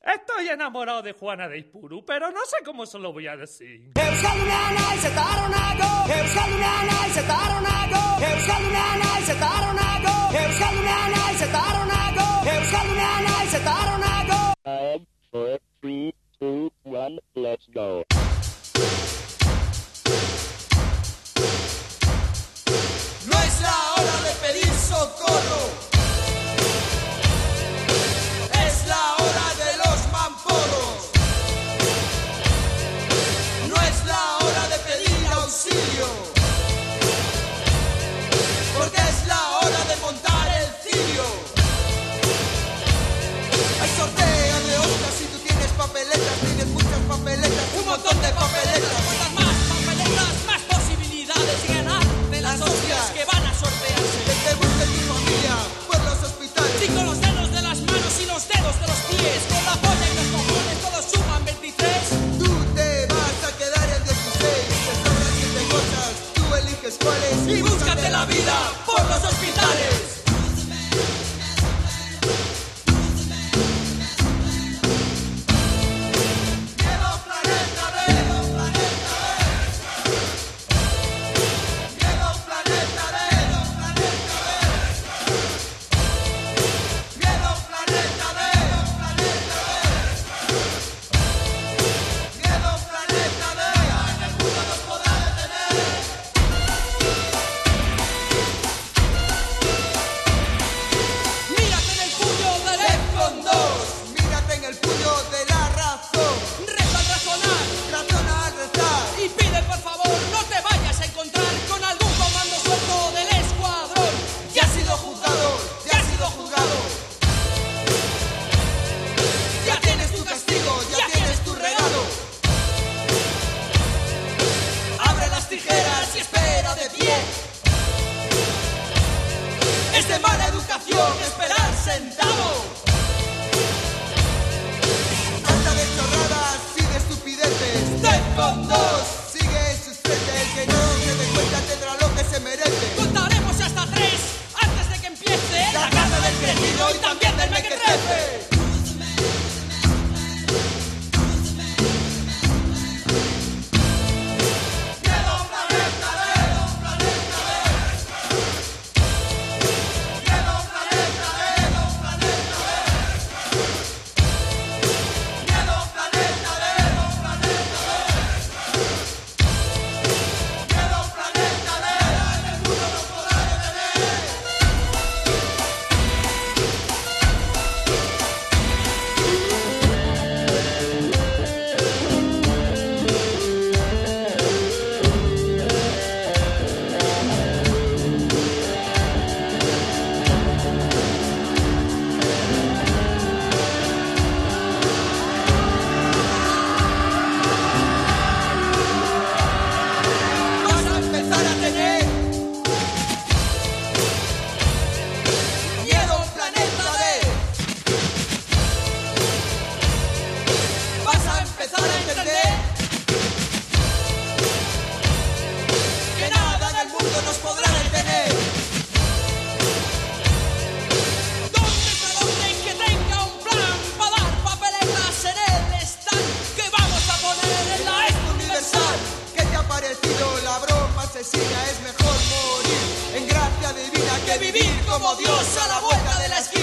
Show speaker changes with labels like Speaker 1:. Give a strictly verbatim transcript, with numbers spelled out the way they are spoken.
Speaker 1: Estoy enamorado de Juana de Ipuru, pero no sé cómo se lo voy a decir.
Speaker 2: Euskaldunean naizetaro nago, Euskaldunean naizetaro nago, Euskaldunean naizetaro nago, Euskaldunean naizetaro nago, Euskaldunean naizetaro nago.
Speaker 3: five, four, three, two, one, let's go.
Speaker 4: No es la hora de pedir socorro. Es la hora de los mamporros. No es la hora de pedir auxilio. Porque es la hora de montar el cirio. Hay sorteo de Oscar si tú tienes papeletas. Tienes muchas papeletas, un montón de papeletas.
Speaker 5: Cuantas más papeletas, más posibilidades de ganar de las hostias que van a sortearse.
Speaker 4: Que te busque tu familia por los hospitales.
Speaker 5: Y con los dedos de las manos y los dedos de los pies, con la polla y los cojones, todos suman veintitrés.
Speaker 4: Tú te vas a quedar en dieciséis. Te sobran siete cosas, tú eliges cuáles.
Speaker 5: Y búscate la vida por los hospitales. Es de mala educación esperar sentado.
Speaker 4: Basta de chorradas y de estupideces.
Speaker 5: Defcon dos.
Speaker 4: Sigue en sus frentes. El que no se dé cuenta tendrá lo que se merece.
Speaker 5: Contaremos hasta tres antes de que empiece
Speaker 4: La casa del crecido y también del mequetrefe. Asesina es mejor morir en gracia divina que vivir como Dios a la vuelta de la esquina.